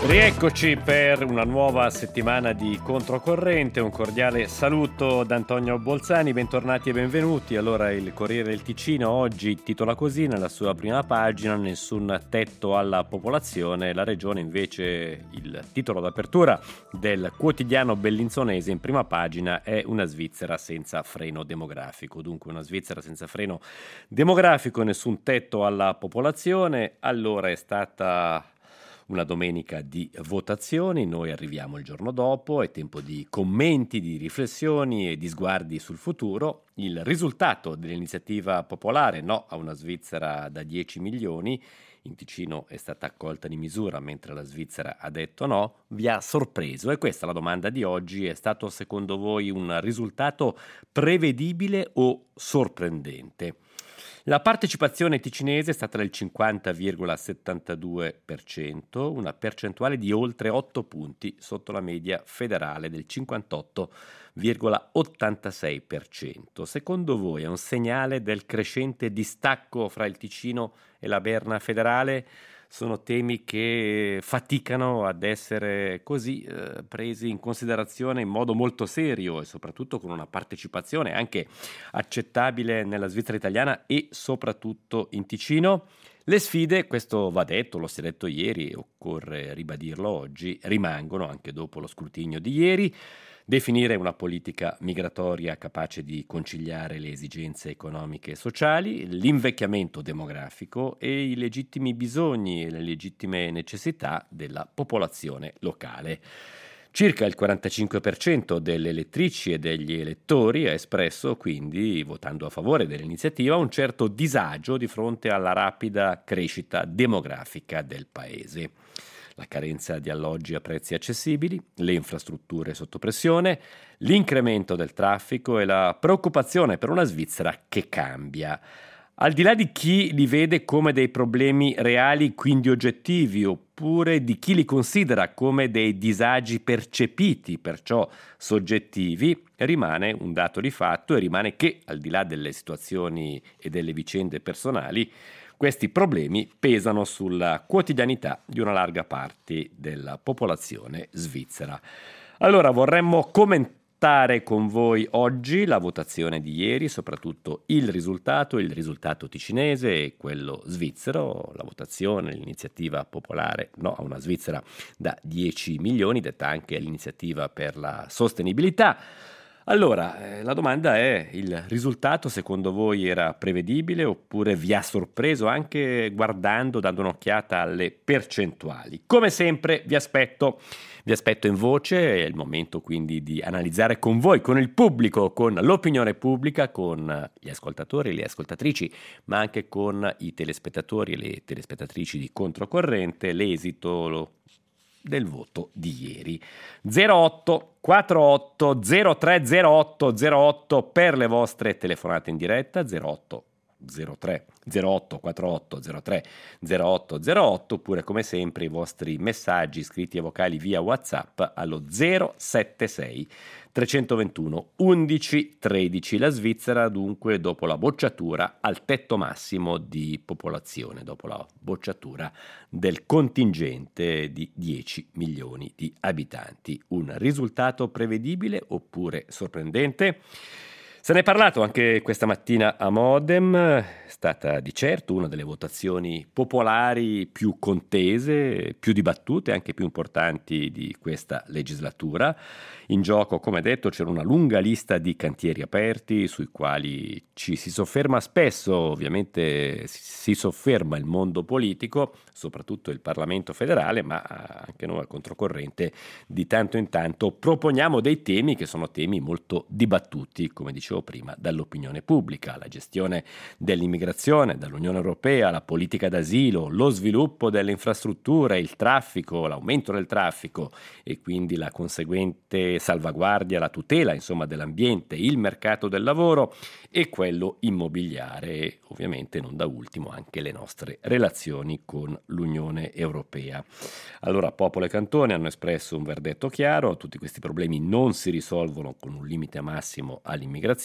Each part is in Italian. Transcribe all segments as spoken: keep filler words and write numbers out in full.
Rieccoci per una nuova settimana di Controcorrente, un cordiale saluto da Antonio Bolzani, bentornati e benvenuti. Allora, il Corriere del Ticino oggi titola così nella sua prima pagina: nessun tetto alla popolazione. La regione invece, il titolo d'apertura del quotidiano bellinzonese in prima pagina è una Svizzera senza freno demografico. Dunque una Svizzera senza freno demografico, nessun tetto alla popolazione. Allora è stata una domenica di votazioni, noi arriviamo il giorno dopo, è tempo di commenti, di riflessioni e di sguardi sul futuro. Il risultato dell'iniziativa popolare no a una Svizzera da dieci milioni, in Ticino è stata accolta di misura mentre la Svizzera ha detto no, vi ha sorpreso? E questa è la domanda di oggi: è stato secondo voi un risultato prevedibile o sorprendente? La partecipazione ticinese è stata del cinquanta virgola settantadue per cento, una percentuale di oltre otto punti sotto la media federale del cinquantotto virgola ottantasei per cento. Secondo voi è un segnale del crescente distacco fra il Ticino e la Berna federale? Sono temi che faticano ad essere così eh, presi in considerazione in modo molto serio e soprattutto con una partecipazione anche accettabile nella Svizzera italiana e soprattutto in Ticino. Le sfide, questo va detto, lo si è detto ieri, occorre ribadirlo oggi, rimangono anche dopo lo scrutinio di ieri. Definire una politica migratoria capace di conciliare le esigenze economiche e sociali, l'invecchiamento demografico e i legittimi bisogni e le legittime necessità della popolazione locale. Circa il quarantacinque per cento delle elettrici e degli elettori ha espresso quindi, votando a favore dell'iniziativa, un certo disagio di fronte alla rapida crescita demografica del paese. La carenza di alloggi a prezzi accessibili, le infrastrutture sotto pressione, l'incremento del traffico e la preoccupazione per una Svizzera che cambia. Al di là di chi li vede come dei problemi reali, quindi oggettivi, oppure di chi li considera come dei disagi percepiti, perciò soggettivi, rimane un dato di fatto e rimane che, al di là delle situazioni e delle vicende personali, questi problemi pesano sulla quotidianità di una larga parte della popolazione svizzera. Allora vorremmo commentare con voi oggi la votazione di ieri, soprattutto il risultato, il risultato ticinese e quello svizzero, la votazione, l'iniziativa popolare no a una Svizzera da dieci milioni, detta anche l'iniziativa per la sostenibilità. Allora, eh, la domanda è: il risultato secondo voi era prevedibile oppure vi ha sorpreso anche guardando, dando un'occhiata alle percentuali? Come sempre vi aspetto, vi aspetto in voce, è il momento quindi di analizzare con voi, con il pubblico, con l'opinione pubblica, con gli ascoltatori e le ascoltatrici, ma anche con i telespettatori e le telespettatrici di Controcorrente, l'esito lo del voto di ieri. zero otto quarantotto zero tre zero otto zero otto per le vostre telefonate in diretta, zero otto zero tre zero otto quarantotto zero tre zero otto zero otto, oppure come sempre i vostri messaggi scritti e vocali via WhatsApp allo zero sette sei trecentoventuno undici tredici. La Svizzera dunque dopo la bocciatura al tetto massimo di popolazione, dopo la bocciatura del contingente di dieci milioni di abitanti. Un risultato prevedibile oppure sorprendente? Se ne è parlato anche questa mattina a Modem, è stata di certo una delle votazioni popolari più contese, più dibattute e anche più importanti di questa legislatura. In gioco, come detto, c'era una lunga lista di cantieri aperti sui quali ci si sofferma spesso, ovviamente si sofferma il mondo politico, soprattutto il Parlamento federale, ma anche noi al Controcorrente di tanto in tanto proponiamo dei temi che sono temi molto dibattuti, come dicevo prima, dall'opinione pubblica: la gestione dell'immigrazione dall'Unione Europea, la politica d'asilo, lo sviluppo delle infrastrutture, il traffico, l'aumento del traffico e quindi la conseguente salvaguardia, la tutela insomma dell'ambiente, il mercato del lavoro e quello immobiliare e ovviamente non da ultimo anche le nostre relazioni con l'Unione Europea. Allora popolo e cantone hanno espresso un verdetto chiaro: tutti questi problemi non si risolvono con un limite massimo all'immigrazione,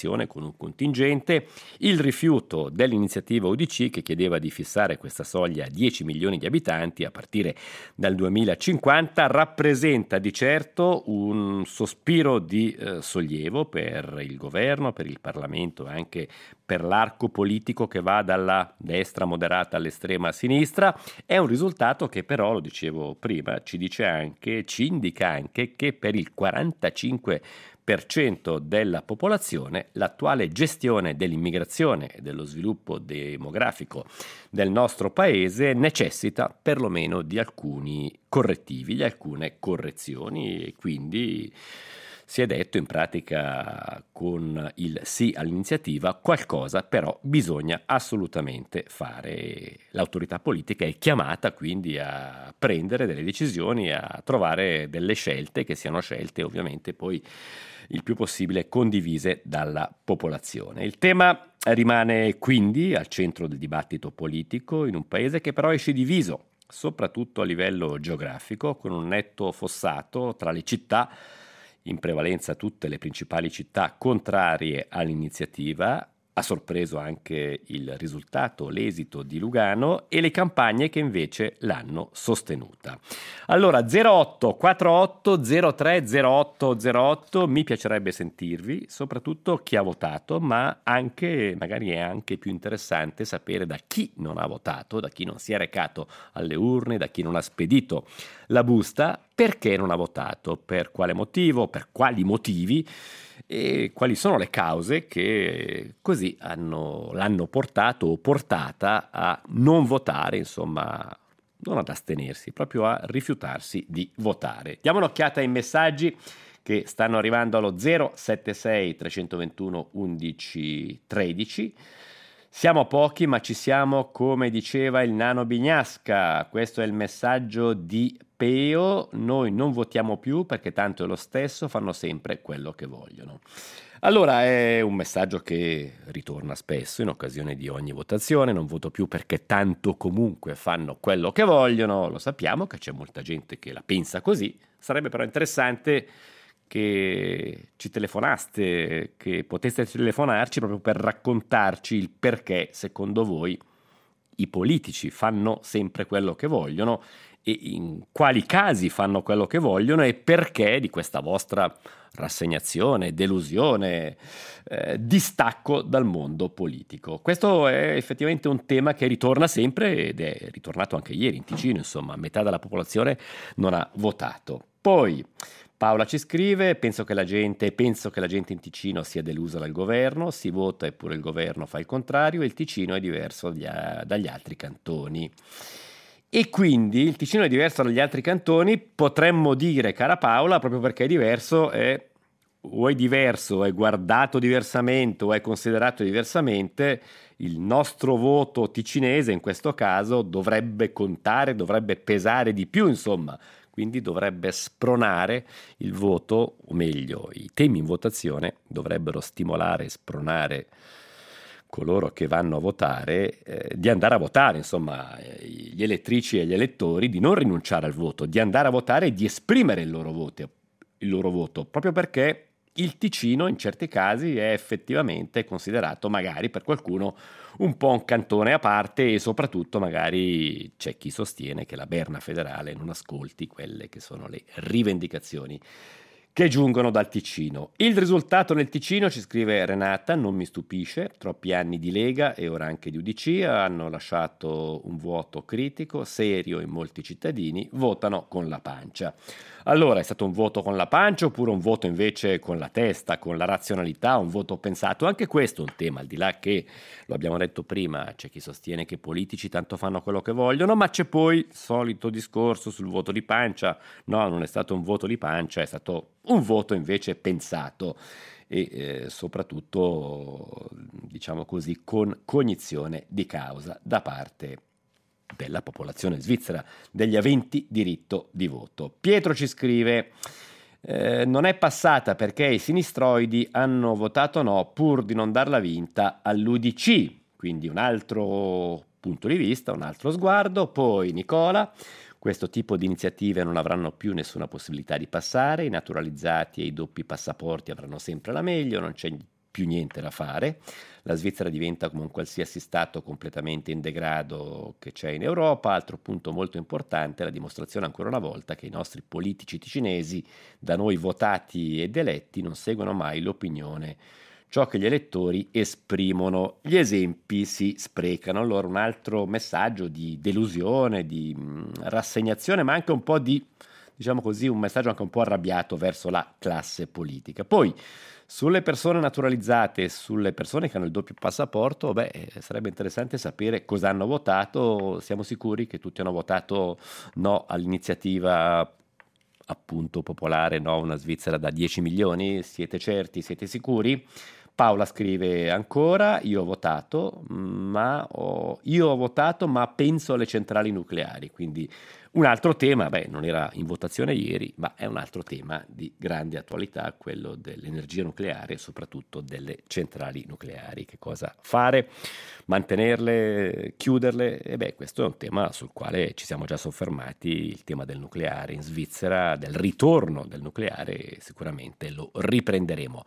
popolazione con un contingente, il rifiuto dell'iniziativa U D C che chiedeva di fissare questa soglia a dieci milioni di abitanti a partire dal duemilacinquanta rappresenta di certo un sospiro di eh, sollievo per il governo, per il Parlamento e anche per l'arco politico che va dalla destra moderata all'estrema sinistra. È un risultato che però, lo dicevo prima, ci dice anche, ci indica anche che per il quarantacinque per cento della popolazione l'attuale gestione dell'immigrazione e dello sviluppo demografico del nostro paese necessita perlomeno di alcuni correttivi, di alcune correzioni, e quindi si è detto in pratica con il sì all'iniziativa qualcosa però bisogna assolutamente fare. L'autorità politica è chiamata quindi a prendere delle decisioni, a trovare delle scelte che siano scelte ovviamente poi il più possibile condivise dalla popolazione. Il tema rimane quindi al centro del dibattito politico in un paese che però esce diviso, soprattutto a livello geografico, con un netto fossato tra le città, in prevalenza tutte le principali città contrarie all'iniziativa. Ha sorpreso anche il risultato, l'esito di Lugano, e le campagne che invece l'hanno sostenuta. Allora zero otto quarantotto zero tre zero otto zero otto, mi piacerebbe sentirvi, soprattutto chi ha votato, ma anche magari è anche più interessante sapere da chi non ha votato, da chi non si è recato alle urne, da chi non ha spedito la busta, perché non ha votato, per quale motivo, per quali motivi e quali sono le cause che così hanno, l'hanno portato o portata a non votare, insomma, non ad astenersi, proprio a rifiutarsi di votare. Diamo un'occhiata ai messaggi che stanno arrivando allo zero sette sei tre due uno undici tredici. Siamo pochi, ma ci siamo, come diceva il nano Bignasca. Questo è il messaggio di Peo. Noi non votiamo più perché tanto è lo stesso, fanno sempre quello che vogliono. Allora è un messaggio che ritorna spesso in occasione di ogni votazione. Non voto più perché tanto comunque fanno quello che vogliono. Lo sappiamo che c'è molta gente che la pensa così. Sarebbe però interessante che ci telefonaste, che poteste telefonarci proprio per raccontarci il perché secondo voi i politici fanno sempre quello che vogliono e in quali casi fanno quello che vogliono e perché di questa vostra rassegnazione, delusione, eh, distacco dal mondo politico. Questo è effettivamente un tema che ritorna sempre ed è ritornato anche ieri in Ticino, insomma, metà della popolazione non ha votato. Poi Paola ci scrive, penso che la gente, penso che la gente in Ticino sia delusa dal governo, si vota eppure il governo fa il contrario e il Ticino è diverso dagli, dagli altri cantoni. E quindi il Ticino è diverso dagli altri cantoni, potremmo dire, cara Paola, proprio perché è diverso, è, o è diverso, o è guardato diversamente, o è considerato diversamente, il nostro voto ticinese in questo caso dovrebbe contare, dovrebbe pesare di più, insomma. Quindi dovrebbe spronare il voto, o meglio, i temi in votazione dovrebbero stimolare e spronare coloro che vanno a votare eh, di andare a votare, insomma, gli elettrici e gli elettori di non rinunciare al voto, di andare a votare e di esprimere il loro voto, il loro voto, proprio perché il Ticino in certi casi è effettivamente considerato magari per qualcuno un po' un cantone a parte e soprattutto magari c'è chi sostiene che la Berna federale non ascolti quelle che sono le rivendicazioni che giungono dal Ticino. Il risultato nel Ticino, ci scrive Renata, non mi stupisce, troppi anni di Lega e ora anche di U D C hanno lasciato un vuoto critico, serio in molti cittadini, votano con la pancia. Allora, è stato un voto con la pancia oppure un voto invece con la testa, con la razionalità, un voto pensato? Anche questo è un tema, al di là che, lo abbiamo detto prima, c'è chi sostiene che i politici tanto fanno quello che vogliono, ma c'è poi il solito discorso sul voto di pancia. No, non è stato un voto di pancia, è stato un voto invece pensato e eh, soprattutto, diciamo così, con cognizione di causa da parte della popolazione svizzera, degli aventi diritto di voto. Pietro ci scrive, eh, non è passata perché i sinistroidi hanno votato no pur di non darla vinta all'U D C, quindi un altro punto di vista, un altro sguardo. Poi Nicola, questo tipo di iniziative non avranno più nessuna possibilità di passare, i naturalizzati e i doppi passaporti avranno sempre la meglio, non c'è più niente da fare. La Svizzera diventa come un qualsiasi stato completamente in degrado che c'è in Europa. Altro punto molto importante è la dimostrazione ancora una volta che i nostri politici ticinesi, da noi votati ed eletti, non seguono mai l'opinione, ciò che gli elettori esprimono. Gli esempi si sprecano. Allora un altro messaggio di delusione, di mh, rassegnazione, ma anche un po' di, diciamo così, un messaggio anche un po' arrabbiato verso la classe politica. Poi sulle persone naturalizzate, sulle persone che hanno il doppio passaporto, beh, sarebbe interessante sapere cosa hanno votato. Siamo sicuri che tutti hanno votato no all'iniziativa appunto popolare, no, una Svizzera da dieci milioni? Siete certi? Siete sicuri? Paola scrive ancora: io ho votato, ma ho, io ho votato, ma penso alle centrali nucleari. Quindi un altro tema, beh, non era in votazione ieri, ma è un altro tema di grande attualità, quello dell'energia nucleare e soprattutto delle centrali nucleari. Che cosa fare? Mantenerle? Chiuderle? E beh, questo è un tema sul quale ci siamo già soffermati, il tema del nucleare in Svizzera, del ritorno del nucleare, sicuramente lo riprenderemo.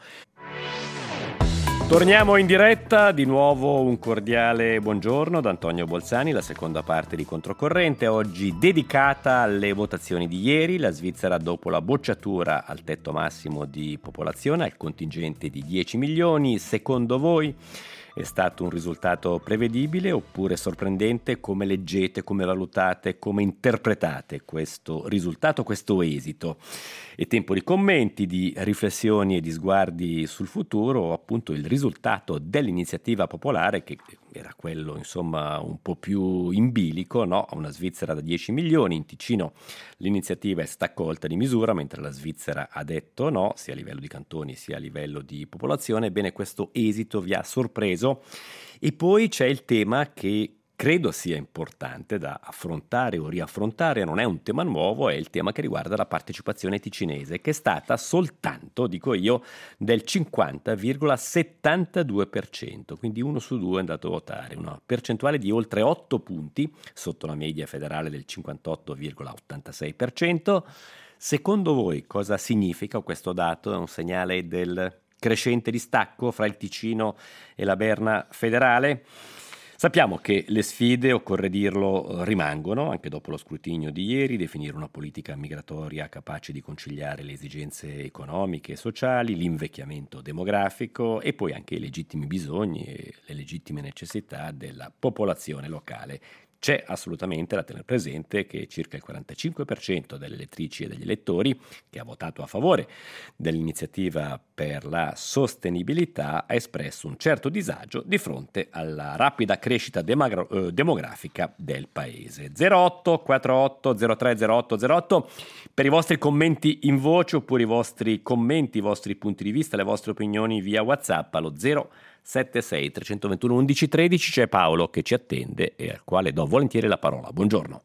Torniamo in diretta, di nuovo un cordiale buongiorno da Antonio Bolzani, la seconda parte di Controcorrente, oggi dedicata alle votazioni di ieri. La Svizzera, dopo la bocciatura al tetto massimo di popolazione, al contingente di dieci milioni, secondo voi è stato un risultato prevedibile oppure sorprendente? Come leggete, come valutate, come interpretate questo risultato, questo esito? È tempo di commenti, di riflessioni e di sguardi sul futuro, appunto il risultato dell'iniziativa popolare, che era quello insomma un po' più in bilico, no? Una Svizzera da dieci milioni, in Ticino l'iniziativa è stata accolta di misura, mentre la Svizzera ha detto no, sia a livello di cantoni sia a livello di popolazione. Ebbene, questo esito vi ha sorpreso? E poi c'è il tema che credo sia importante da affrontare o riaffrontare, non è un tema nuovo, è il tema che riguarda la partecipazione ticinese, che è stata soltanto, dico io, del cinquanta virgola settantadue per cento, quindi uno su due è andato a votare, una percentuale di oltre otto punti, sotto la media federale del cinquantotto virgola ottantasei per cento. Secondo voi cosa significa questo dato? È un segnale del crescente distacco fra il Ticino e la Berna federale? Sappiamo che le sfide, occorre dirlo, rimangono anche dopo lo scrutinio di ieri: definire una politica migratoria capace di conciliare le esigenze economiche e sociali, l'invecchiamento demografico e poi anche i legittimi bisogni e le legittime necessità della popolazione locale. C'è assolutamente da tenere presente che circa il quarantacinque per cento delle elettrici e degli elettori che ha votato a favore dell'iniziativa per la sostenibilità ha espresso un certo disagio di fronte alla rapida crescita demagra- eh, demografica del paese. zero otto quarantotto zero tre zero otto zero otto per i vostri commenti in voce oppure i vostri commenti, i vostri punti di vista, le vostre opinioni via WhatsApp allo zero sette sei tre due uno uno uno uno tre. C'è Paolo che ci attende e al quale do volentieri la parola. Buongiorno.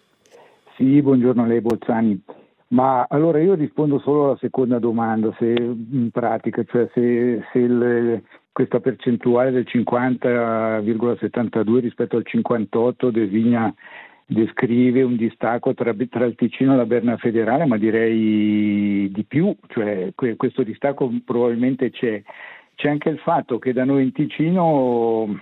Sì, buongiorno a lei Bolzani. Ma allora io rispondo solo alla seconda domanda, se in pratica, cioè se, se il, questa percentuale del cinquanta virgola settantadue rispetto al cinquantotto designa, descrive un distacco tra, tra il Ticino e la Berna federale, ma direi di più, cioè questo distacco probabilmente c'è. C'è anche il fatto che da noi in Ticino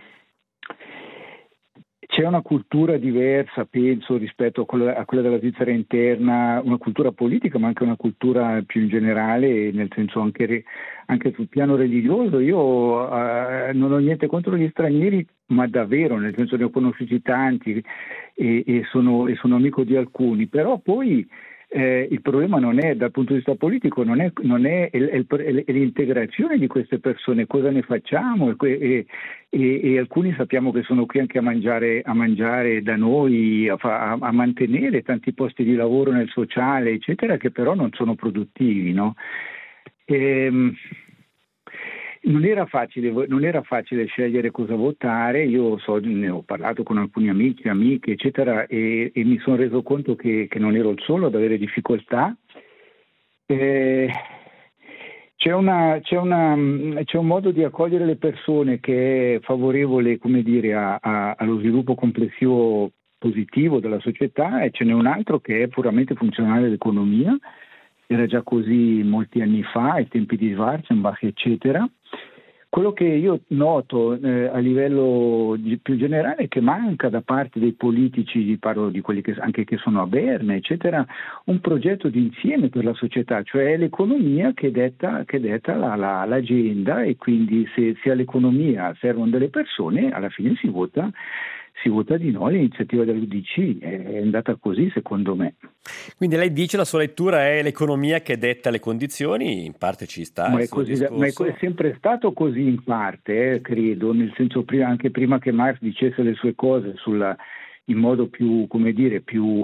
c'è una cultura diversa, penso, rispetto a quella, a quella della Svizzera interna, una cultura politica, ma anche una cultura più in generale, nel senso anche, anche sul piano religioso. Io eh, non ho niente contro gli stranieri, ma davvero, nel senso ne ho conosciuti tanti e, e, sono, e sono amico di alcuni, però poi Eh, il problema non è, dal punto di vista politico, non è, non è, è, è, è l'integrazione di queste persone, cosa ne facciamo e, e, e, e alcuni sappiamo che sono qui anche a mangiare, a mangiare da noi, a, a, a mantenere tanti posti di lavoro nel sociale, eccetera, che però non sono produttivi, no? Ehm, Non era facile, non era facile scegliere cosa votare. Io so, ne ho parlato con alcuni amici, amiche, eccetera, e, e mi sono reso conto che, che non ero il solo ad avere difficoltà. Eh, c'è, una, c'è, una, c'è un modo di accogliere le persone che è favorevole, come dire, a, a, allo sviluppo complessivo positivo della società, e ce n'è un altro che è puramente funzionale all'economia. Era già così molti anni fa, ai tempi di Schwarzenbach, eccetera. Quello che io noto eh, a livello di, più generale è che manca da parte dei politici, parlo di quelli che anche che sono a Berna, eccetera, un progetto di insieme per la società, cioè è l'economia che detta, che detta la, la, l'agenda, e quindi se, se all'economia servono delle persone, alla fine si vota, si vota di no all'iniziativa dell'U D C. È andata così, secondo me. Quindi lei dice la sua lettura è l'economia che detta le condizioni, in parte ci sta Ma il è, suo così, ma è, discorso. è sempre stato così in parte, eh, credo, nel senso prima, anche prima che Marx dicesse le sue cose sulla, in modo più, come dire, più,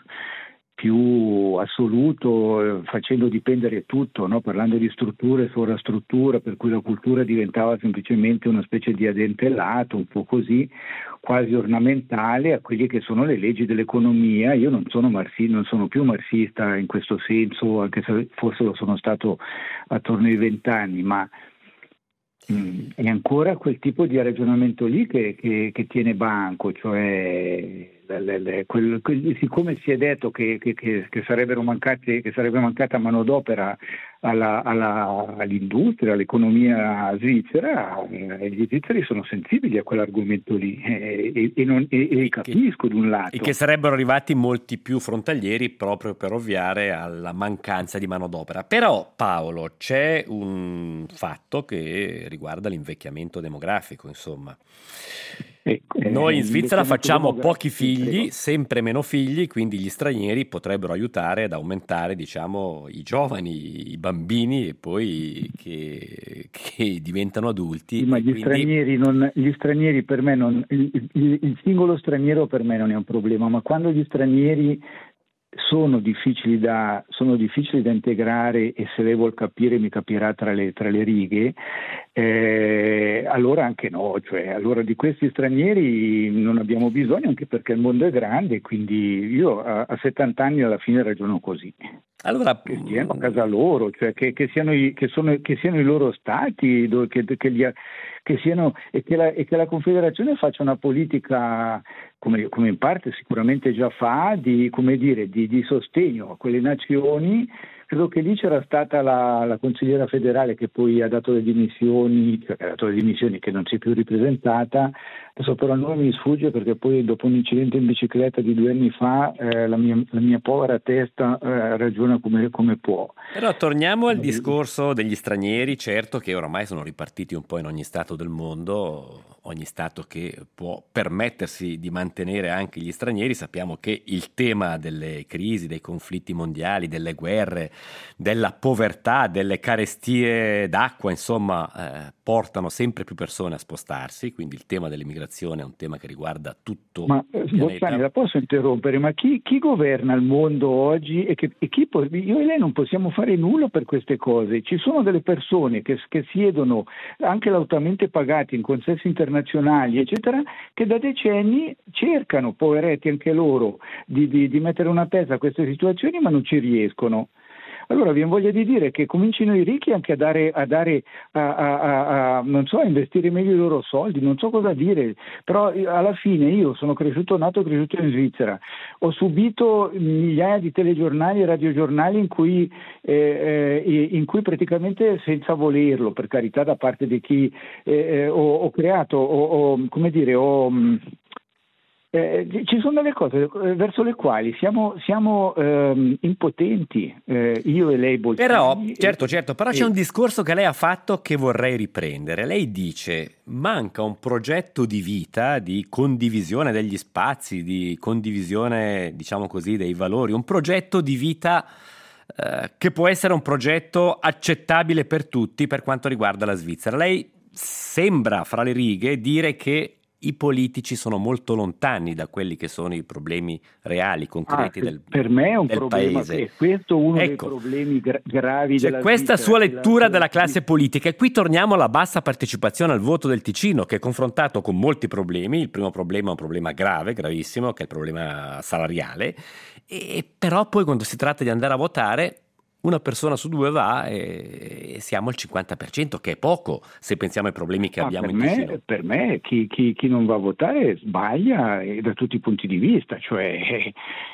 più assoluto, eh, facendo dipendere tutto, no? Parlando di strutture, sovrastruttura, per cui la cultura diventava semplicemente una specie di addentellato, un po' così, quasi ornamentale a quelle che sono le leggi dell'economia. Io non sono marxista, non sono più marxista in questo senso, anche se forse lo sono stato attorno ai vent'anni, ma mh, è ancora quel tipo di ragionamento lì che, che, che tiene banco, cioè le, le, le, quel, quel, siccome si è detto che, che, che, che sarebbero mancati, che sarebbe mancata manodopera alla, alla, all'industria, all'economia svizzera, eh, gli svizzeri sono sensibili a quell'argomento lì eh, e, e, non, e, e capisco da un lato. E che sarebbero arrivati molti più frontalieri proprio per ovviare alla mancanza di manodopera. Però, Paolo, c'è un fatto che riguarda l'invecchiamento demografico, insomma. Ecco, Noi in eh, Svizzera facciamo pochi sì, figli, prego. sempre meno figli, quindi gli stranieri potrebbero aiutare ad aumentare, diciamo, i giovani, i bambini, e poi che, che diventano adulti. Sì, ma e gli, quindi... stranieri non, gli stranieri per me non, il, il, il singolo straniero per me non è un problema, ma quando gli stranieri sono difficili da, sono difficili da integrare, e se lei vuol capire mi capirà tra le, tra le righe, eh, allora anche no, cioè allora di questi stranieri non abbiamo bisogno, anche perché il mondo è grande, quindi io a, a settanta anni alla fine ragiono così. Allora, Che stiano a casa loro, cioè che, che, siano, i, che, sono, che siano i loro stati, dove, che, che, gli, che siano, e, che la, e che la Confederazione faccia una politica, come, come in parte sicuramente già fa, di, come dire, di, di sostegno a quelle nazioni. Credo che lì c'era stata la, la consigliera federale che poi ha dato le dimissioni, cioè ha dato le dimissioni, che non si è più ripresentata. Adesso però il nome mi sfugge, perché poi dopo un incidente in bicicletta di due anni fa eh, la, mia, la mia povera testa eh, ragiona come, come può. Però torniamo al discorso degli stranieri, certo che oramai sono ripartiti un po' in ogni stato del mondo, ogni stato che può permettersi di mantenere anche gli stranieri. Sappiamo che il tema delle crisi, dei conflitti mondiali, delle guerre, della povertà, delle carestie d'acqua, insomma, eh, portano sempre più persone a spostarsi, quindi il tema dell'immigrazione è un tema che riguarda tutto ma, il pianeta. Bozzani, la posso interrompere? Ma chi, chi governa il mondo oggi? E che, e chi, io e lei non possiamo fare nulla per queste cose. Ci sono delle persone che, che siedono anche lautamente pagati in consessi internazionali, eccetera, che da decenni cercano, poveretti anche loro, di, di, di mettere una pezza a queste situazioni, ma non ci riescono. Allora vi voglia di dire che comincino i ricchi anche a dare, a, dare a, a, a, a, non so, a investire meglio i loro soldi, non so cosa dire, però alla fine io sono cresciuto, nato e cresciuto in Svizzera, ho subito migliaia di telegiornali e radiogiornali in cui, eh, eh, in cui praticamente senza volerlo, per carità da parte di chi eh, ho, ho creato, ho, ho, come dire, ho... Eh, ci sono delle cose verso le quali siamo, siamo ehm, impotenti, eh, io e lei Bolzani. Però, certo, certo, però e... c'è un discorso che lei ha fatto che vorrei riprendere. Lei dice: manca un progetto di vita, di condivisione degli spazi, di condivisione, diciamo così, dei valori, un progetto di vita eh, che può essere un progetto accettabile per tutti per quanto riguarda la Svizzera. Lei sembra, fra le righe, dire che i politici sono molto lontani da quelli che sono i problemi reali, concreti ah, del, per me è un del problema, paese. È questo uno ecco, dei problemi gra- gravi cioè, della questa Svizzera, sua lettura la... della classe politica, e qui torniamo alla bassa partecipazione al voto del Ticino, che è confrontato con molti problemi. Il primo problema è un problema grave, gravissimo, che è il problema salariale, e però poi quando si tratta di andare a votare una persona su due va e siamo al cinquanta per cento, che è poco se pensiamo ai problemi che Ah, abbiamo per in Ticino. me, per me chi, chi- chi non va a votare sbaglia eh, da tutti i punti di vista, cioè è,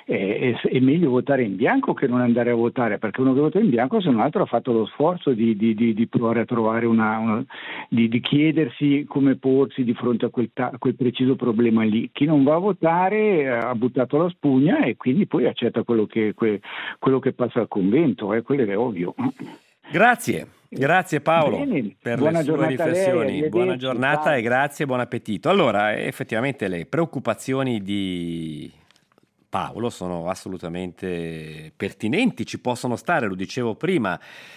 è- è meglio votare in bianco che non andare a votare, perché uno che vota in bianco se non altro ha fatto lo sforzo di, di- di- di provare a trovare una, una- di, di chiedersi come porsi di fronte a quel, ta- a quel preciso problema lì. Chi non va a votare eh, ha buttato la spugna e quindi poi accetta quello che, que- quello che passa al convento, eh, quello è ovvio. Grazie, grazie Paolo Bene, per le buona sue giornata a lei, riflessioni. Buona arrivederci, giornata ciao. e grazie, buon appetito. Allora, effettivamente le preoccupazioni di Paolo sono assolutamente pertinenti, ci possono stare, lo dicevo prima.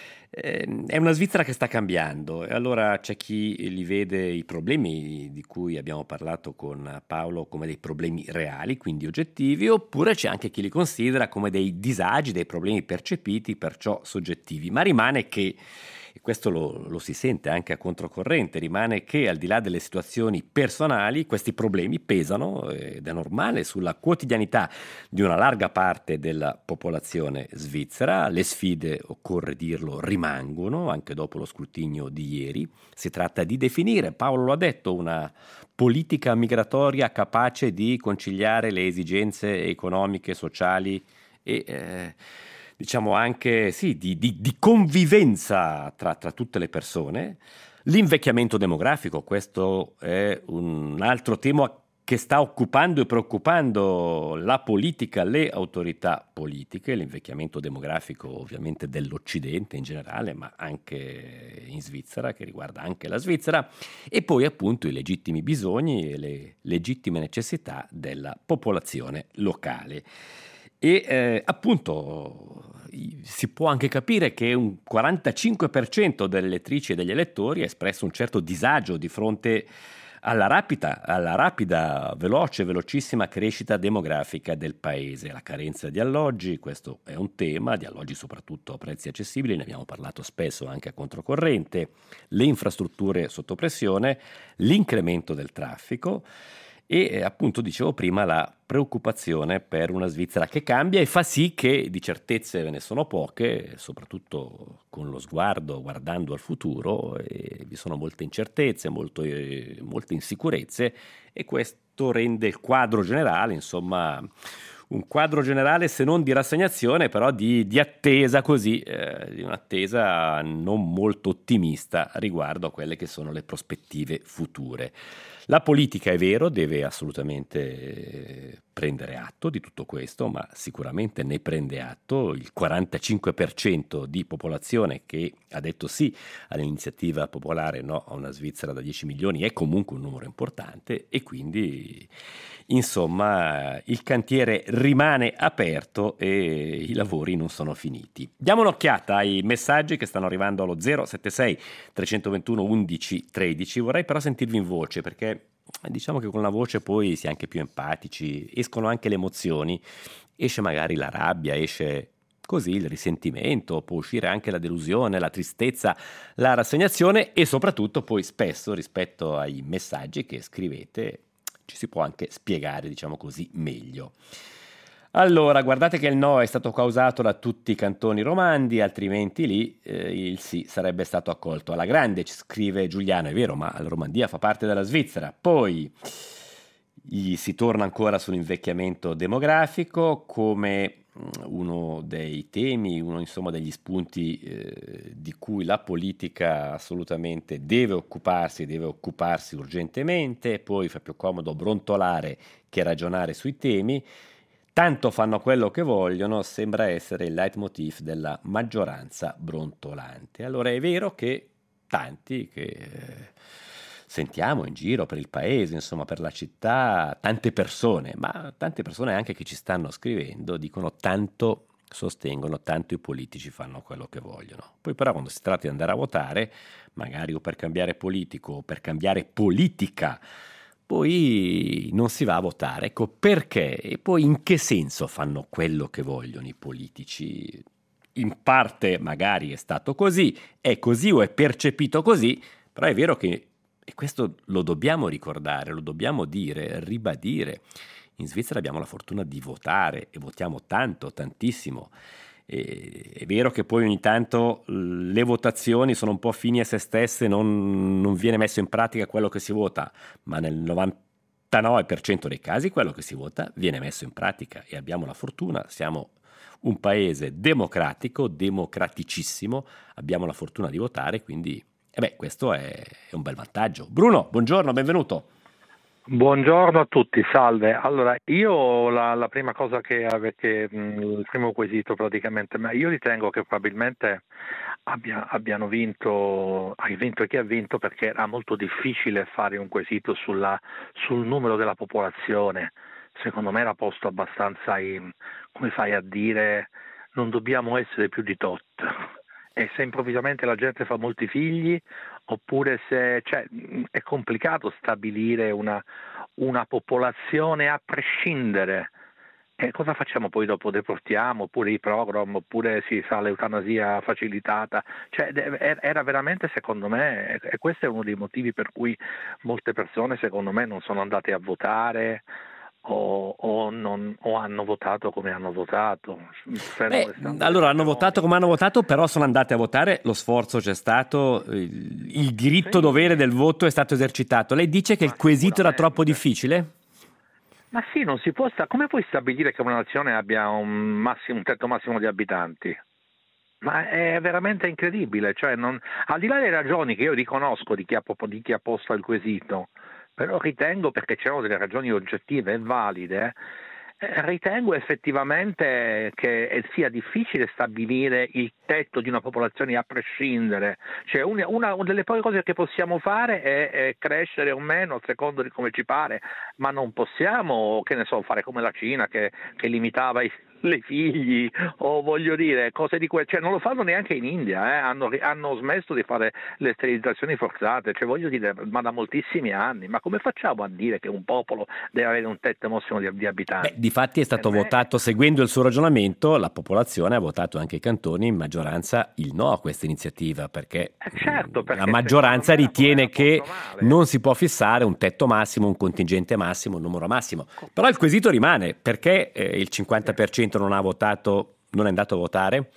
Eh, È una Svizzera che sta cambiando e allora c'è chi li vede i problemi di cui abbiamo parlato con Paolo come dei problemi reali, quindi oggettivi, oppure c'è anche chi li considera come dei disagi, dei problemi percepiti, perciò soggettivi. Ma rimane che, e questo lo, lo si sente anche a controcorrente, rimane che al di là delle situazioni personali questi problemi pesano ed è normale sulla quotidianità di una larga parte della popolazione svizzera. Le sfide, occorre dirlo, rimangono anche dopo lo scrutinio di ieri. Si tratta di definire, Paolo lo ha detto, una politica migratoria capace di conciliare le esigenze economiche, sociali e eh, diciamo anche sì, di, di- di convivenza tra, tra tutte le persone. L'invecchiamento demografico, questo è un altro tema che sta occupando e preoccupando la politica, le autorità politiche, l'invecchiamento demografico ovviamente dell'Occidente in generale, ma anche in Svizzera, che riguarda anche la Svizzera, e poi appunto i legittimi bisogni e le legittime necessità della popolazione locale. E eh, appunto i- si può anche capire che un quarantacinque per cento delle elettrici e degli elettori ha espresso un certo disagio di fronte alla rapida, alla rapida, veloce, velocissima crescita demografica del paese, la carenza di alloggi, questo è un tema, di alloggi soprattutto a prezzi accessibili, ne abbiamo parlato spesso anche a controcorrente, le infrastrutture sotto pressione, l'incremento del traffico e eh, appunto dicevo prima la preoccupazione per una Svizzera che cambia e fa sì che di certezze ve ne sono poche, soprattutto con lo sguardo guardando al futuro, e vi sono molte incertezze, molto, eh, molte insicurezze e questo rende il quadro generale, insomma, un quadro generale se non di rassegnazione, però di, di attesa così, eh, di un'attesa non molto ottimista riguardo a quelle che sono le prospettive future. La politica, è vero, deve assolutamente eh, prendere atto di tutto questo, ma sicuramente ne prende atto il quarantacinque per cento di popolazione che ha detto sì all'iniziativa popolare no a una Svizzera da dieci milioni è comunque un numero importante e quindi insomma il cantiere rimane aperto e i lavori non sono finiti. Diamo un'occhiata ai messaggi che stanno arrivando allo zero sette sei tre due uno undici tredici. Vorrei però sentirvi in voce perché diciamo che con la voce poi si è anche più empatici, escono anche le emozioni, esce magari la rabbia, esce così il risentimento, può uscire anche la delusione, la tristezza, la rassegnazione e soprattutto poi spesso rispetto ai messaggi che scrivete ci si può anche spiegare, diciamo così, meglio. Allora, guardate che il no è stato causato da tutti i cantoni romandi, altrimenti lì eh, il sì sarebbe stato accolto alla grande, ci scrive Giuliano, è vero, ma la Romandia fa parte della Svizzera. Poi gli si torna ancora sull'invecchiamento demografico come mh, uno dei temi, uno insomma degli spunti eh, di cui la politica assolutamente deve occuparsi, deve occuparsi urgentemente, poi fa più comodo brontolare che ragionare sui temi. Tanto fanno quello che vogliono, sembra essere il leitmotiv della maggioranza brontolante. Allora è vero che tanti che eh, sentiamo in giro per il paese, insomma per la città, tante persone, ma tante persone anche che ci stanno scrivendo, dicono tanto, sostengono, tanto i politici fanno quello che vogliono. Poi però quando si tratta di andare a votare, magari o per cambiare politico o per cambiare politica, poi non si va a votare. Ecco perché e poi in che senso fanno quello che vogliono i politici. In parte magari è stato così, è così o è percepito così, però è vero che, e questo lo dobbiamo ricordare, lo dobbiamo dire, ribadire, in Svizzera abbiamo la fortuna di votare e votiamo tanto, tantissimo. E, è vero che poi ogni tanto le votazioni sono un po' fini a se stesse, non, non viene messo in pratica quello che si vota, ma nel novantanove per cento dei casi quello che si vota viene messo in pratica e abbiamo la fortuna, siamo un paese democratico, democraticissimo, abbiamo la fortuna di votare, quindi eh beh, questo è, è un bel vantaggio. Bruno, buongiorno, benvenuto. Buongiorno a tutti, salve. Allora, io la, la prima cosa che avete, mh, il primo quesito praticamente, ma io ritengo che probabilmente abbia, abbiano vinto, hai vinto chi ha vinto perché era molto difficile fare un quesito sulla, sul numero della popolazione. Secondo me era posto abbastanza in, come fai a dire, non dobbiamo essere più di tot. E se improvvisamente la gente fa molti figli, oppure se, cioè, è complicato stabilire una, una popolazione a prescindere. E cosa facciamo poi dopo? Deportiamo, oppure i program, oppure si fa l'eutanasia facilitata? Cioè, era veramente, secondo me, e questo è uno dei motivi per cui molte persone, secondo me, non sono andate a votare. O, o, non, o hanno votato come hanno votato. Beh, allora hanno votato come hanno votato, però sono andate a votare, lo sforzo c'è stato, il, il diritto dovere del voto è stato esercitato. Lei dice che il quesito era troppo difficile? Ma sì, non si può sta- come puoi stabilire che una nazione abbia un, massimo, un tetto massimo di abitanti? Ma è veramente incredibile, cioè non, al di là delle ragioni che io riconosco di chi ha, di chi ha posto il quesito, però ritengo, perché c'erano delle ragioni oggettive e valide, eh, ritengo effettivamente che sia difficile stabilire il tetto di una popolazione a prescindere. Cioè una, una delle poche cose che possiamo fare è, è crescere o meno a secondo di come ci pare, ma non possiamo, che ne so, fare come la Cina che, che limitava i i figli, o voglio dire cose di quel, cioè non lo fanno neanche in India, eh? hanno, hanno smesso di fare le sterilizzazioni forzate, cioè voglio dire, ma da moltissimi anni. Ma come facciamo a dire che un popolo deve avere un tetto massimo di, di abitanti? Beh, difatti è stato Per votato, me... seguendo il suo ragionamento, la popolazione ha votato anche i cantoni in maggioranza il no a questa iniziativa, perché, eh certo, perché la maggioranza ritiene che male. non si può fissare un tetto massimo, un contingente massimo, un numero massimo. Però il quesito rimane, perché eh, il cinquanta per cento non ha votato, non è andato a votare?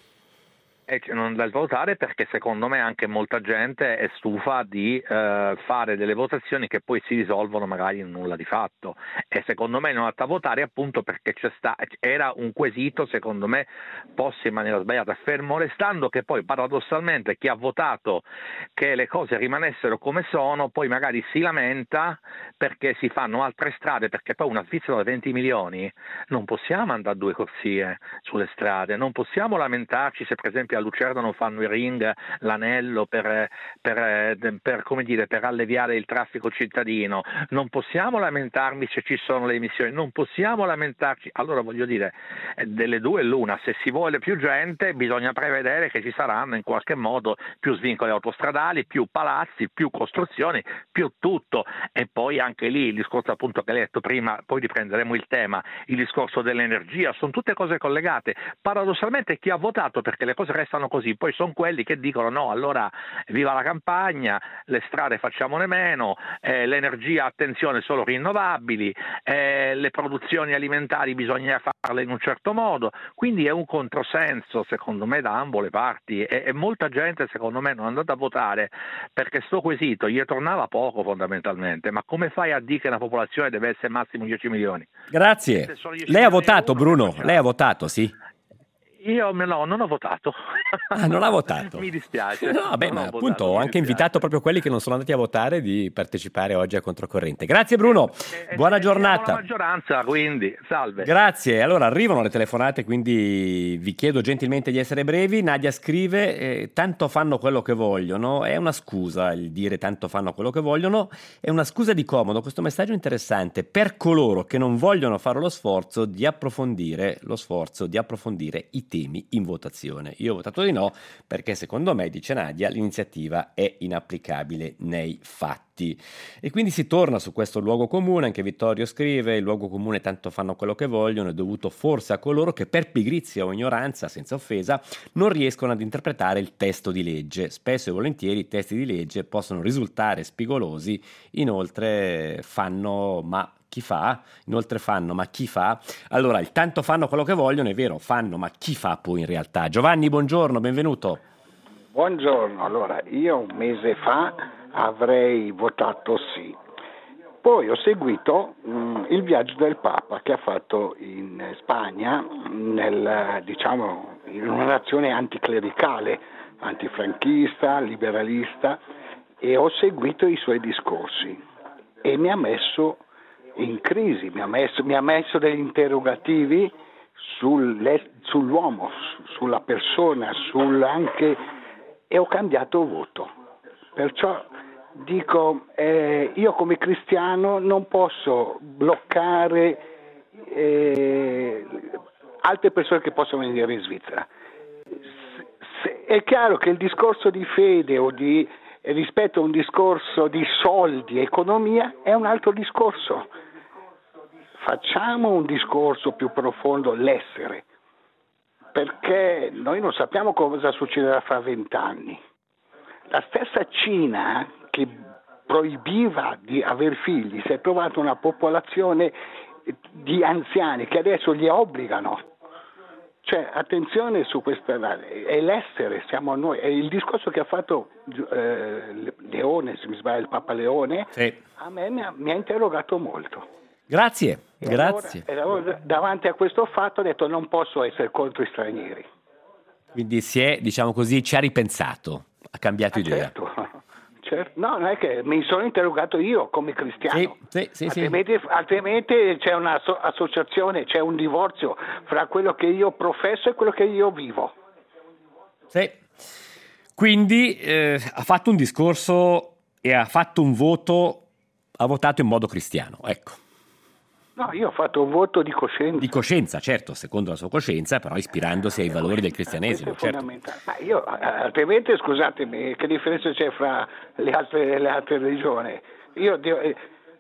E non da votare perché secondo me anche molta gente è stufa di eh, fare delle votazioni che poi si risolvono magari in nulla di fatto, e secondo me non è andata a votare appunto perché c'è sta, era un quesito secondo me posto in maniera sbagliata, fermo restando che poi paradossalmente chi ha votato che le cose rimanessero come sono poi magari si lamenta perché si fanno altre strade, perché poi una Svizzera da venti milioni non possiamo andare a due corsie sulle strade, non possiamo lamentarci se per esempio a Lucerna non fanno i ring, l'anello per, per, per, come dire, per alleviare il traffico cittadino, non possiamo lamentarmi se ci sono le emissioni, non possiamo lamentarci. Allora voglio dire, delle due l'una, se si vuole più gente bisogna prevedere che ci saranno in qualche modo più svincoli autostradali, più palazzi, più costruzioni, più tutto. E poi anche lì il discorso appunto che hai detto prima, poi riprenderemo il tema, il discorso dell'energia, sono tutte cose collegate. Paradossalmente chi ha votato perché le cose restano così, poi sono quelli che dicono no, allora viva la campagna, le strade facciamone meno, eh, l'energia attenzione solo rinnovabili, eh, le produzioni alimentari bisogna farle in un certo modo, quindi è un controsenso secondo me da ambo le parti, e, e molta gente secondo me non è andata a votare perché sto quesito gli tornava poco fondamentalmente. Ma come fai a dire che una popolazione deve essere massimo dieci milioni? Grazie. Lei ha votato, Bruno? Lei ha votato, sì? Io no, non ho votato. Ah, non ha votato? Mi dispiace. No, vabbè, ma votato, appunto ho anche dispiace. invitato proprio quelli che non sono andati a votare di partecipare oggi a Controcorrente. Grazie Bruno, E, buona e, giornata. La maggioranza, quindi, salve. Grazie, allora arrivano le telefonate, quindi vi chiedo gentilmente di essere brevi. Nadia scrive, eh, tanto fanno quello che vogliono, è una scusa il dire tanto fanno quello che vogliono, è una scusa di comodo. Questo messaggio è interessante per coloro che non vogliono fare lo sforzo di approfondire, lo sforzo di approfondire i temi in votazione. Io ho votato di no perché secondo me, dice Nadia, l'iniziativa è inapplicabile nei fatti. E quindi si torna su questo luogo comune. Anche Vittorio scrive: il luogo comune tanto fanno quello che vogliono, è dovuto forse a coloro che per pigrizia o ignoranza, senza offesa, non riescono ad interpretare il testo di legge. Spesso e volentieri i testi di legge possono risultare spigolosi, inoltre fanno ma chi fa? Inoltre fanno, ma chi fa? Allora, il tanto fanno quello che vogliono, è vero, fanno, ma chi fa poi in realtà? Giovanni, buongiorno, benvenuto. Buongiorno, allora io un mese fa avrei votato sì, poi ho seguito mh, il viaggio del Papa che ha fatto in Spagna, nel, diciamo, in una nazione anticlericale, antifranchista, liberalista, e ho seguito i suoi discorsi e mi ha messo in crisi, mi ha messo, mi ha messo degli interrogativi sul, sull'uomo, sulla persona, sul anche... e ho cambiato voto. Perciò dico, eh, io come cristiano non posso bloccare eh, altre persone che possono venire in Svizzera. Se, è chiaro che il discorso di fede o di rispetto a un discorso di soldi, economia, è un altro discorso. Facciamo un discorso più profondo, l'essere. Perché noi non sappiamo cosa succederà fra vent'anni. La stessa Cina che proibiva di aver figli si è trovata una popolazione di anziani che adesso li obbligano. Cioè, attenzione su questa, è l'essere, siamo noi. È il discorso che ha fatto eh, Leone, se mi sbaglio, il Papa Leone, sì. A me mi ha, mi ha interrogato molto. Grazie, e grazie. Allora, allora, davanti a questo fatto ho detto non posso essere contro i stranieri. Quindi si è, diciamo così, ci ha ripensato, ha cambiato ah, idea. Certo. Certo. No, non è che mi sono interrogato io come cristiano. Sì, sì, sì, altrimenti, sì. altrimenti c'è un'associazione, c'è un divorzio fra quello che io professo e quello che io vivo. Sì. Quindi eh, ha fatto un discorso e ha fatto un voto, ha votato in modo cristiano, ecco. No, io ho fatto un voto di coscienza. Di coscienza, certo, secondo la sua coscienza, però ispirandosi ai valori del cristianesimo. Questo è certo. fondamentale. Ma io, altrimenti, scusatemi, che differenza c'è fra le altre, le altre religioni? Io, eh,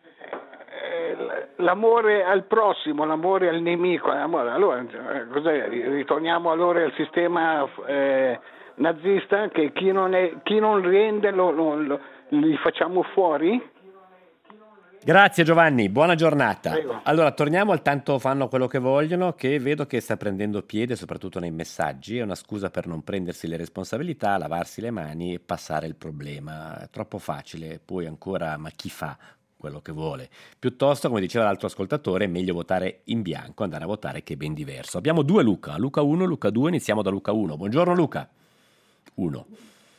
l'amore al prossimo, l'amore al nemico, l'amore, allora cos'è? Ritorniamo allora al sistema eh, nazista, che chi non, è, chi non rende lo, lo, lo, li facciamo fuori? Grazie Giovanni, buona giornata. Prego. Allora, torniamo al tanto fanno quello che vogliono, che vedo che sta prendendo piede soprattutto nei messaggi. È una scusa per non prendersi le responsabilità, lavarsi le mani e passare il problema. È troppo facile, poi ancora, ma chi fa quello che vuole? Piuttosto, come diceva l'altro ascoltatore, è meglio votare in bianco, andare a votare, che è ben diverso. Abbiamo due Luca, Luca uno, Luca due, iniziamo da Luca uno. Buongiorno Luca. uno.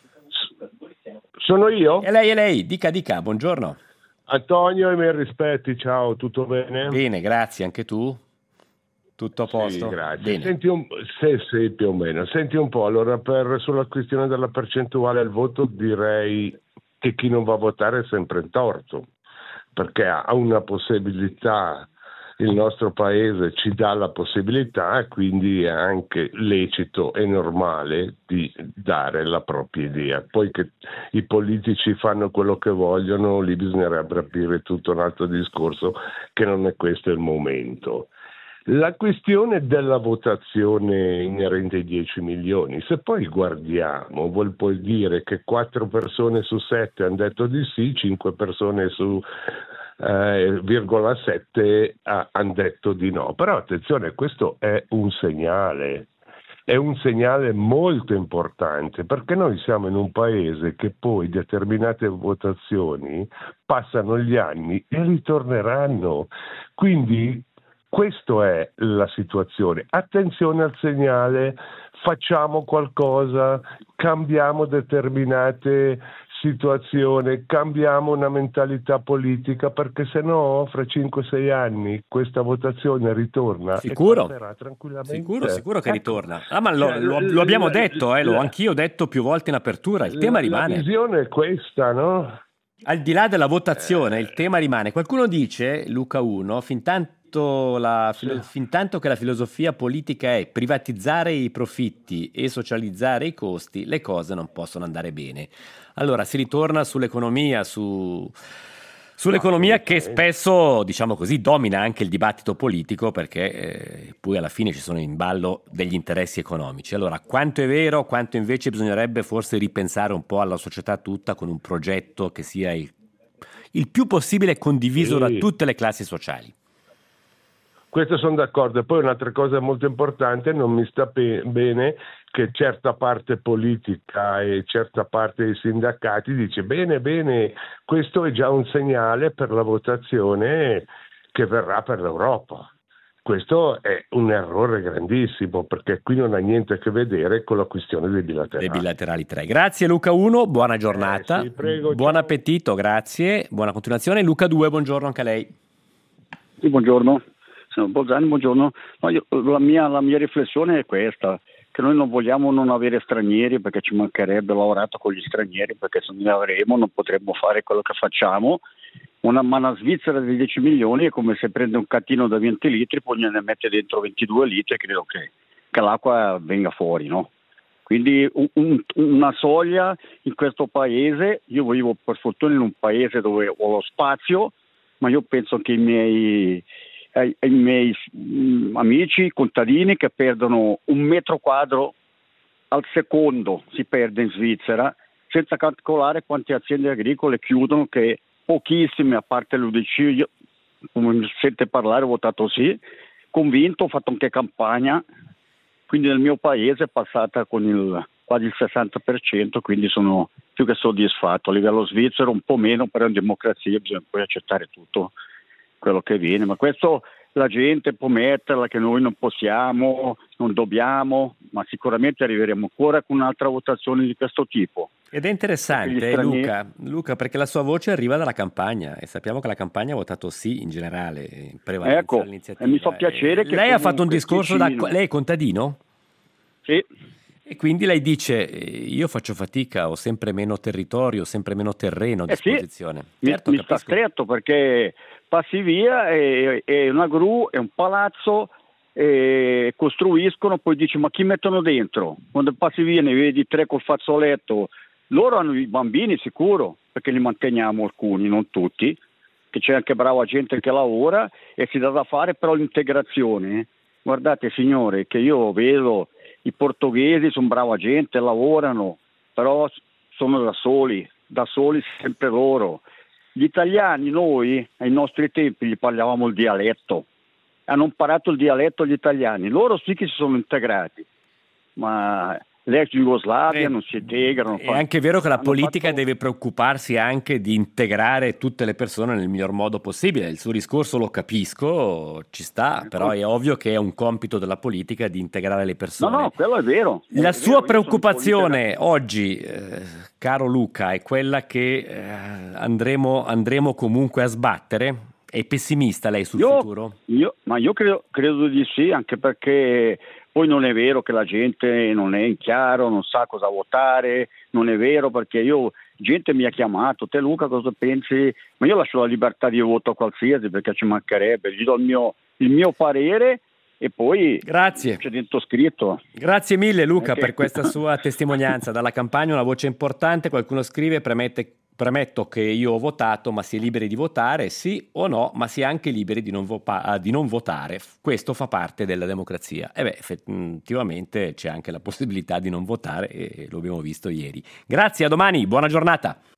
Sono io? E lei, e lei, dica, dica, buongiorno. Antonio, i miei rispetti, ciao, tutto bene? Bene, grazie, anche tu? Tutto a posto? Sì, grazie. Bene. Senti un, sì, sì, più o meno. Senti un po', allora, per, sulla questione della percentuale al voto direi che chi non va a votare è sempre in torto, perché ha una possibilità, il nostro paese ci dà la possibilità, e quindi è anche lecito e normale di dare la propria idea. Poi che i politici fanno quello che vogliono, lì bisognerebbe aprire tutto un altro discorso, che non è questo il momento. La questione della votazione inerente ai dieci milioni, se poi guardiamo, vuol poi dire che quattro persone su sette hanno detto di sì, cinque persone su Eh, virgola sette ha, hanno detto di no. Però attenzione, questo è un segnale, è un segnale molto importante, perché noi siamo in un paese che poi determinate votazioni passano gli anni e ritorneranno, quindi questa è la situazione. Attenzione al segnale, facciamo qualcosa, cambiamo determinate situazione, cambiamo una mentalità politica, perché se no fra cinque sei anni questa votazione ritorna. Sicuro? E passerà tranquillamente. Sicuro, sicuro che ecco. ritorna. Ah, ma lo, Cioè, lo, lo abbiamo la, detto, eh, l'ho la, anch'io detto più volte in apertura, il tema la, rimane. La visione è questa, no? Al di là della votazione, eh. il tema rimane. Qualcuno dice, Luca uno, fin tanto, la, sì. fin tanto che la filosofia politica è privatizzare i profitti e socializzare i costi, le cose non possono andare bene. Allora si ritorna sull'economia, su, sull'economia che spesso, diciamo così, domina anche il dibattito politico, perché eh, poi alla fine ci sono in ballo degli interessi economici. Allora, quanto è vero, quanto invece bisognerebbe forse ripensare un po' alla società tutta con un progetto che sia il, il più possibile condiviso Sì. da tutte le classi sociali. Questo sono d'accordo. E poi un'altra cosa molto importante, non mi sta pe- bene che certa parte politica e certa parte dei sindacati dice bene, bene, questo è già un segnale per la votazione che verrà per l'Europa. Questo è un errore grandissimo, perché qui non ha niente a che vedere con la questione dei bilaterali. Dei bilaterali tre. Grazie Luca uno, buona giornata, Eh, sì, prego, buon ciao. appetito, grazie, buona continuazione. Luca due, buongiorno anche a lei. Sì, buongiorno, signor Bolzani, buongiorno. No, io, la, mia, la mia riflessione è questa, che noi non vogliamo non avere stranieri perché ci mancherebbe, lavorato con gli stranieri, perché se non li avremo non potremmo fare quello che facciamo. Una, ma una Svizzera di dieci milioni è come se prende un catino da venti litri, poi ne mette dentro ventidue litri e credo che, che l'acqua venga fuori, no? Quindi un, un, una soglia in questo paese, io vivo per fortuna in un paese dove ho lo spazio, ma io penso che i miei, ai, ai miei mh, amici, contadini che perdono un metro quadro al secondo si perde in Svizzera, senza calcolare quante aziende agricole chiudono, che pochissime, a parte l'U D C, io, come mi sente parlare, ho votato sì, convinto, ho fatto anche campagna, quindi nel mio paese è passata con il quasi il sessanta per cento, quindi sono più che soddisfatto. A livello svizzero un po' meno, però in democrazia bisogna poi accettare tutto quello che viene, ma questo la gente può metterla che noi non possiamo, non dobbiamo, ma sicuramente arriveremo ancora con un'altra votazione di questo tipo. Ed è interessante, eh, stranieri... Luca, Luca, perché la sua voce arriva dalla campagna e sappiamo che la campagna ha votato sì in generale, in prevalenza ecco, all'iniziativa. E mi fa piacere e che lei ha fatto un discorso da... Ticino. Lei è contadino? Sì. E quindi lei dice, io faccio fatica, ho sempre meno territorio, sempre meno terreno a Eh sì, disposizione. mi, Certo, mi sta capisco. stretto perché passi via e, e una gru, è un palazzo, e costruiscono, poi dici ma chi mettono dentro? Quando passi via ne vedi tre col fazzoletto, loro hanno i bambini sicuro, perché li manteniamo alcuni, non tutti, che c'è anche brava gente che lavora e si dà da fare, però l'integrazione, guardate signore, che io vedo i portoghesi sono brava gente, lavorano, però sono da soli, da soli sempre loro. Gli italiani, noi, ai nostri tempi, gli parlavamo il dialetto, hanno imparato il dialetto gli italiani, loro sì che si sono integrati, ma l'ex Jugoslavia Eh, non si integrano. È anche vero che la hanno politica fatto... deve preoccuparsi anche di integrare tutte le persone nel miglior modo possibile. Il suo discorso lo capisco, ci sta, però è ovvio che è un compito della politica di integrare le persone. No, no, quello è vero. La è sua vero, preoccupazione oggi, eh, caro Luca, è quella che eh, andremo, andremo comunque a sbattere? È pessimista lei sul io, futuro? Io, ma io credo, credo di sì, anche perché poi non è vero che la gente non è in chiaro, non sa cosa votare, non è vero perché io, gente mi ha chiamato, te Luca cosa pensi? Ma io lascio la libertà di voto a qualsiasi perché ci mancherebbe, gli do il mio, il mio parere e poi Grazie. c'è dentro scritto. Grazie mille Luca Okay. per questa sua testimonianza dalla campagna, una voce importante. Qualcuno scrive, premette, premetto che io ho votato, ma si è liberi di votare, sì o no, ma si è anche liberi di non, vo- di non votare. Questo fa parte della democrazia. E beh, effettivamente c'è anche la possibilità di non votare e lo abbiamo visto ieri. Grazie, a domani, buona giornata.